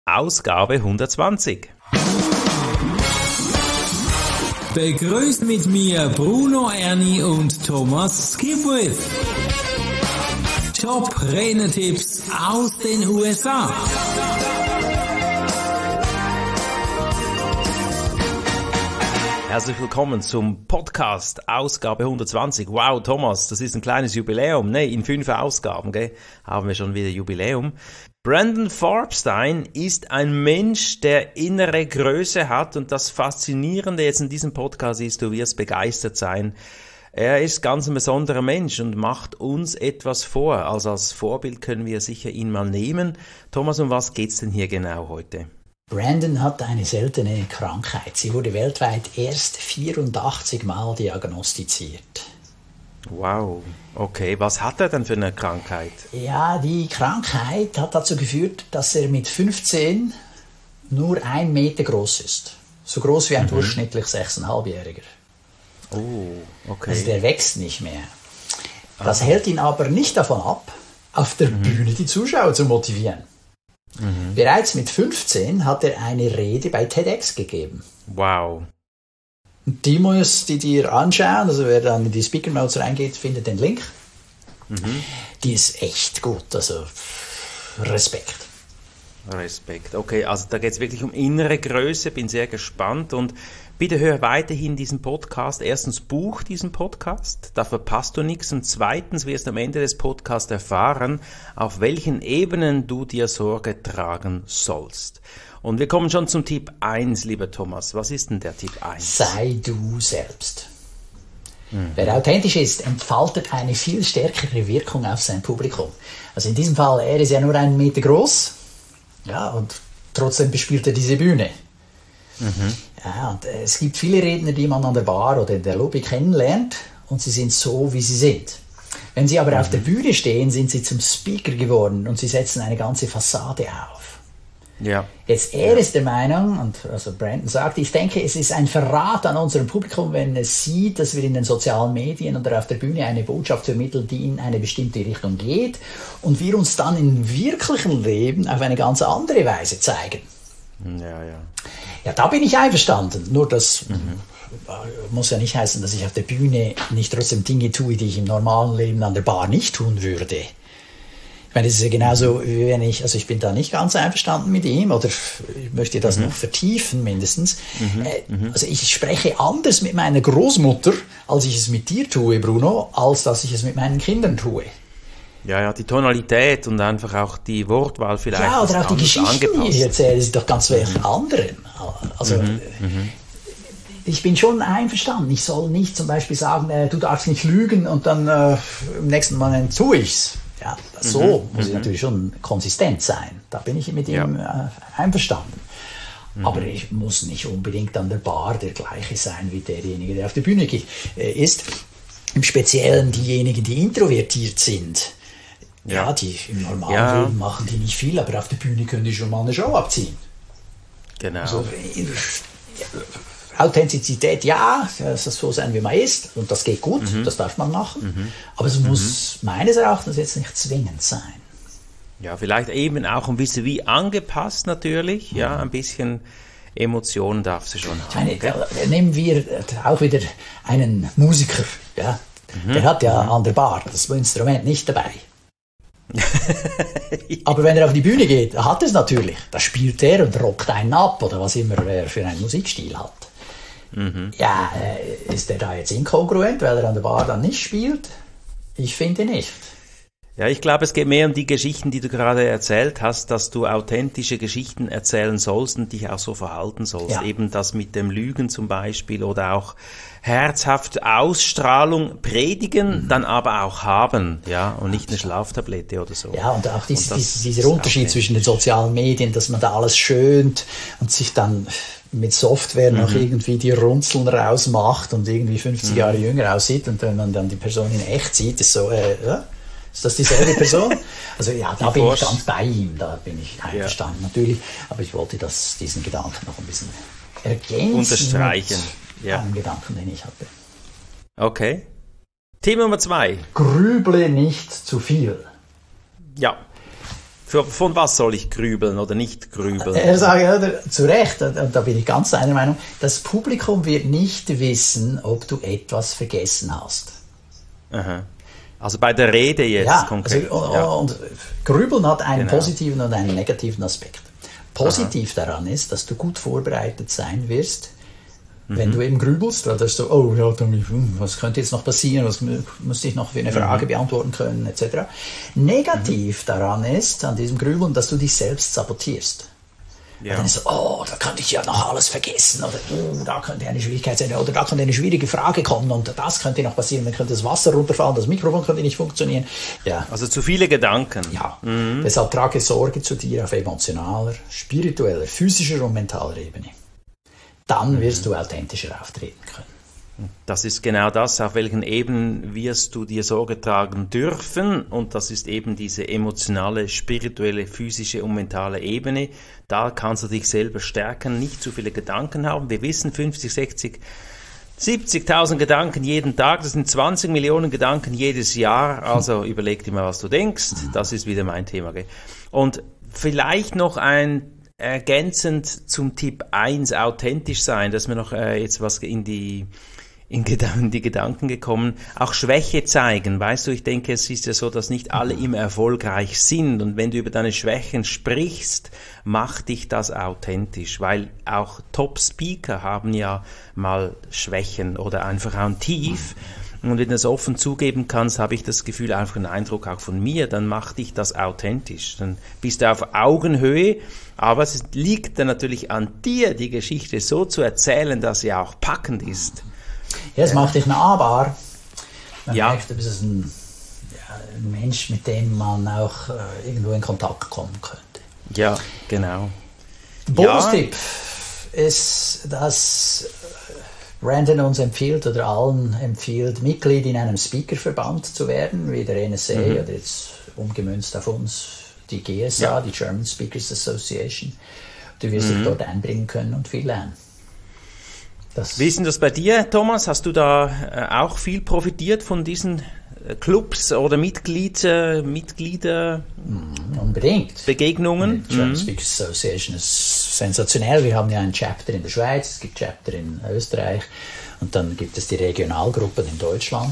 Ausgabe 120. Begrüßt mit mir Bruno Erni und Thomas Skipwith. Top-Renner-Tipps aus den USA. Herzlich willkommen zum Podcast, Ausgabe 120. Wow, Thomas, das ist ein kleines Jubiläum. Ne, in 5 Ausgaben, haben wir schon wieder Jubiläum. Brandon Farbstein ist ein Mensch, der innere Größe hat, und das Faszinierende jetzt in diesem Podcast ist, du wirst begeistert sein. Er ist ganz ein besonderer Mensch und macht uns etwas vor. Also als Vorbild können wir sicher ihn mal nehmen. Thomas, um was geht's denn hier genau heute? Brandon hat eine seltene Krankheit. Sie wurde weltweit erst 84 Mal diagnostiziert. Wow, okay. Was hat er denn für eine Krankheit? Ja, die Krankheit hat dazu geführt, dass er mit 15 nur 1 Meter groß ist. So groß wie ein durchschnittlich 6,5-Jähriger. Oh, okay. Also der wächst nicht mehr. Das hält ihn aber nicht davon ab, auf der Bühne die Zuschauer zu motivieren. Bereits mit 15 hat er eine Rede bei TEDx gegeben. Wow. Die musst du dir anschauen, also wer dann in die Speaker Notes reingeht, findet den Link. Die ist echt gut, also Respekt. Respekt. Okay, also da geht es wirklich um innere Größe, bin sehr gespannt, und bitte hör weiterhin diesen Podcast. Erstens, buch diesen Podcast, da verpasst du nichts, und zweitens wirst du am Ende des Podcasts erfahren, auf welchen Ebenen du dir Sorge tragen sollst. Und wir kommen schon zum Tipp 1, lieber Thomas. Was ist denn der Tipp 1? Sei du selbst. Wer authentisch ist, entfaltet eine viel stärkere Wirkung auf sein Publikum. Also in diesem Fall, er ist ja nur 1 Meter groß, ja, und trotzdem bespielt er diese Bühne. Ja, und es gibt viele Redner, die man an der Bar oder in der Lobby kennenlernt, und sie sind so, wie sie sind. Wenn sie aber auf der Bühne stehen, sind sie zum Speaker geworden und sie setzen eine ganze Fassade auf. Ja. Jetzt, er ist der Meinung, und also Brandon sagt, ich denke, es ist ein Verrat an unserem Publikum, wenn es sieht, dass wir in den sozialen Medien oder auf der Bühne eine Botschaft vermitteln, die in eine bestimmte Richtung geht, und wir uns dann im wirklichen Leben auf eine ganz andere Weise zeigen. Ja, da bin ich einverstanden. Nur das muss ja nicht heißen, dass ich auf der Bühne nicht trotzdem Dinge tue, die ich im normalen Leben an der Bar nicht tun würde. Ich meine, das ist ja genauso, wie wenn ich bin da nicht ganz einverstanden mit ihm, oder ich möchte das noch vertiefen mindestens. Also ich spreche anders mit meiner Großmutter, als ich es mit dir tue, Bruno, als dass ich es mit meinen Kindern tue. Ja, die Tonalität und einfach auch die Wortwahl vielleicht. Ja, oder auch die Geschichten, die ich erzähle, sind doch ganz welche anderen. Also, ich bin schon einverstanden. Ich soll nicht zum Beispiel sagen, du darfst nicht lügen, und dann im nächsten Mal tue ich's. Ja, so muss ich natürlich schon konsistent sein. Da bin ich mit ihm einverstanden. Aber ich muss nicht unbedingt an der Bar der gleiche sein wie derjenige, der auf der Bühne ist. Im Speziellen diejenigen, die introvertiert sind. Ja, die im normalen Leben machen die nicht viel, aber auf der Bühne können die schon mal eine Show abziehen. Genau. Also, Authentizität, ja, es soll so sein, wie man ist, und das geht gut, das darf man machen, aber es muss meines Erachtens jetzt nicht zwingend sein. Ja, vielleicht eben auch ein bisschen wie angepasst natürlich, ja, ein bisschen Emotionen darf sie schon haben. Nehmen wir auch wieder einen Musiker, ja, der hat ja an der Bar das Instrument nicht dabei. Aber wenn er auf die Bühne geht, hat er es natürlich. Da spielt er und rockt einen ab, oder was immer er für einen Musikstil hat. Ja, ist er da jetzt inkongruent, weil er an der Bar dann nicht spielt? Ich finde nicht. Ja, ich glaube, es geht mehr um die Geschichten, die du gerade erzählt hast, dass du authentische Geschichten erzählen sollst und dich auch so verhalten sollst. Ja. Eben das mit dem Lügen zum Beispiel, oder auch herzhaft Ausstrahlung predigen, dann aber auch haben, ja, und nicht eine Schlaftablette oder so. Ja, und auch dieser Unterschied zwischen den sozialen Medien, dass man da alles schönt und sich dann mit Software noch irgendwie die Runzeln rausmacht und irgendwie 50 Jahre jünger aussieht, und wenn man dann die Person in echt sieht, ist so, ist das dieselbe Person? Also ja, da bin ich ganz bei ihm, da bin ich einverstanden natürlich, aber ich wollte diesen Gedanken noch ein bisschen ergänzen. Unterstreichen. Ja. Einen Gedanken, den ich hatte. Okay. Thema Nummer 2. Grüble nicht zu viel. Ja. Von was soll ich grübeln oder nicht grübeln? Er sagt, ja, zu Recht, und da bin ich ganz einer Meinung, das Publikum wird nicht wissen, ob du etwas vergessen hast. Aha. Also bei der Rede jetzt konkret. Und Grübeln hat einen positiven und einen negativen Aspekt. Positiv daran ist, dass du gut vorbereitet sein wirst, wenn du eben grübelst, weil das so, oh ja, was könnte jetzt noch passieren, was müsste ich noch für eine Frage beantworten können, etc. Negativ daran ist, an diesem Grübeln, dass du dich selbst sabotierst. Ja. Dann ist so, oh, da könnte ich ja noch alles vergessen, oder da könnte eine Schwierigkeit sein, oder da könnte eine schwierige Frage kommen, und das könnte noch passieren, dann könnte das Wasser runterfallen, das Mikrofon könnte nicht funktionieren. Ja. Also zu viele Gedanken. Ja, deshalb trage Sorge zu dir auf emotionaler, spiritueller, physischer und mentaler Ebene. Dann wirst du authentischer auftreten können. Das ist genau das, auf welchen Ebenen wirst du dir Sorge tragen dürfen, und das ist eben diese emotionale, spirituelle, physische und mentale Ebene. Da kannst du dich selber stärken, nicht zu viele Gedanken haben. Wir wissen, 50, 60, 70.000 Gedanken jeden Tag, das sind 20 Millionen Gedanken jedes Jahr, also überleg dir mal, was du denkst. Das ist wieder mein Thema. Gell? Und vielleicht noch ergänzend zum Tipp 1, authentisch sein, dass mir noch jetzt was in die Gedanken gekommen, auch Schwäche zeigen. Weißt du, ich denke, es ist ja so, dass nicht alle immer erfolgreich sind, und wenn du über deine Schwächen sprichst, macht dich das authentisch, weil auch Top-Speaker haben ja mal Schwächen oder einfach auch ein Tief. Und wenn du das offen zugeben kannst, habe ich das Gefühl, einfach einen Eindruck auch von mir, dann macht dich das authentisch. Dann bist du auf Augenhöhe, aber es liegt dann natürlich an dir, die Geschichte so zu erzählen, dass sie auch packend ist. Ja, es macht dich nahbar. Man merkt, du bist ein Mensch, mit dem man auch irgendwo in Kontakt kommen könnte. Ja, genau. Bonustipp ist, dass Brandon uns empfiehlt oder allen empfiehlt, Mitglied in einem Speakerverband zu werden, wie der NSA oder jetzt umgemünzt auf uns die GSA, die German Speakers Association. Du wirst dich dort einbringen können und viel lernen. Wie ist denn das bei dir, Thomas? Hast du da auch viel profitiert von diesen Clubs oder Mitglieder unbedingt. Begegnungen? Die German Speakers Association ist sensationell. Wir haben ja ein Chapter in der Schweiz, es gibt Chapter in Österreich und dann gibt es die Regionalgruppen in Deutschland.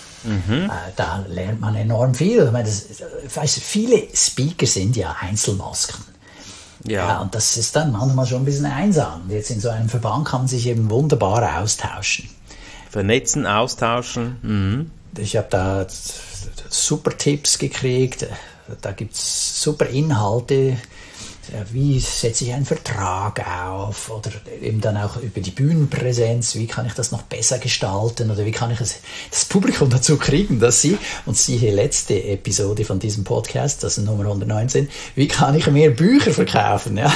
Da lernt man enorm viel. Ich meine, viele Speaker sind ja Einzelmasken. Ja, und das ist dann manchmal schon ein bisschen einsam. Und jetzt in so einem Verband kann man sich eben wunderbar austauschen. Vernetzen, austauschen. Ich habe da super Tipps gekriegt, da gibt es super Inhalte, wie setze ich einen Vertrag auf oder eben dann auch über die Bühnenpräsenz, wie kann ich das noch besser gestalten oder wie kann ich das Publikum dazu kriegen, dass sie, und siehe letzte Episode von diesem Podcast, das ist Nummer 119, wie kann ich mehr Bücher verkaufen, ja?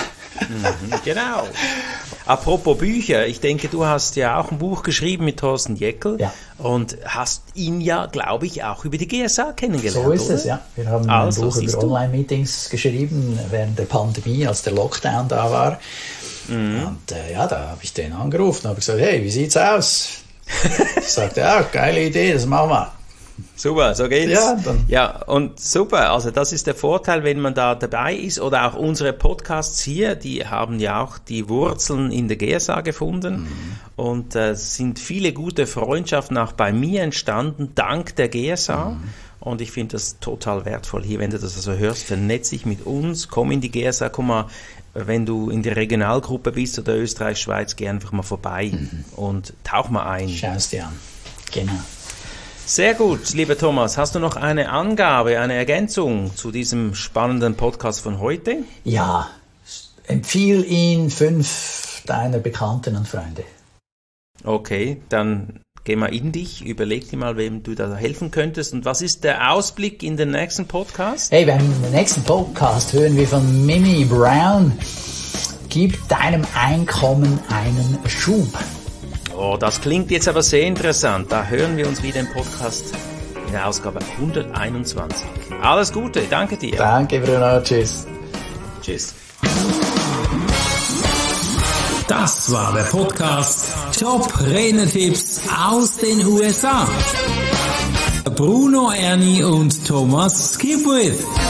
Genau. Apropos Bücher, ich denke, du hast ja auch ein Buch geschrieben mit Thorsten Jeckel und hast ihn ja, glaube ich, auch über die GSA kennengelernt. So ist oder? Es, ja. Wir haben ein Buch über Online-Meetings geschrieben während der Pandemie, als der Lockdown da war. Und da habe ich den angerufen und habe gesagt, hey, wie sieht's aus? Ich sagte, ja, geile Idee, das machen wir. Super, so geht's. Ja, und super. Also das ist der Vorteil, wenn man da dabei ist. Oder auch unsere Podcasts hier, die haben ja auch die Wurzeln in der GSA gefunden. Und sind viele gute Freundschaften auch bei mir entstanden, dank der GSA. Und ich finde das total wertvoll hier, wenn du das also hörst, vernetz dich mit uns, komm in die GSA, komm mal, wenn du in der Regionalgruppe bist oder Österreich, Schweiz, geh einfach mal vorbei und tauch mal ein. Schau es dir an. Genau. Sehr gut, lieber Thomas. Hast du noch eine Angabe, eine Ergänzung zu diesem spannenden Podcast von heute? Ja, empfiehl ihn 5 deiner Bekannten und Freunde. Okay, dann geh mal in dich, überleg dir mal, wem du da helfen könntest. Und was ist der Ausblick in den nächsten Podcast? Hey, beim nächsten Podcast hören wir von Mimi Brown. Gib deinem Einkommen einen Schub. Oh, das klingt jetzt aber sehr interessant. Da hören wir uns wieder im Podcast in der Ausgabe 121. Alles Gute, danke dir. Danke, Bruno. Tschüss. Tschüss. Das war der Podcast Top-Renner-Tipps aus den USA. Bruno Erni und Thomas Skipwith.